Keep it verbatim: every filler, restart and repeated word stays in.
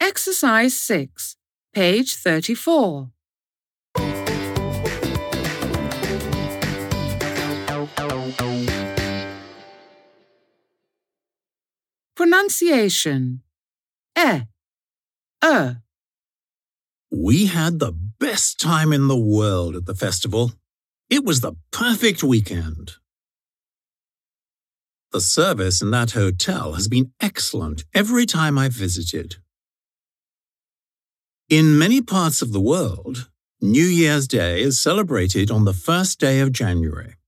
Exercise six, page thirty-four. Pronunciation. E, e. We had the best time in the world at the festival. It was the perfect weekend. The service in that hotel has been excellent every time I've visited. In many parts of the world, New Year's Day is celebrated on the first day of January.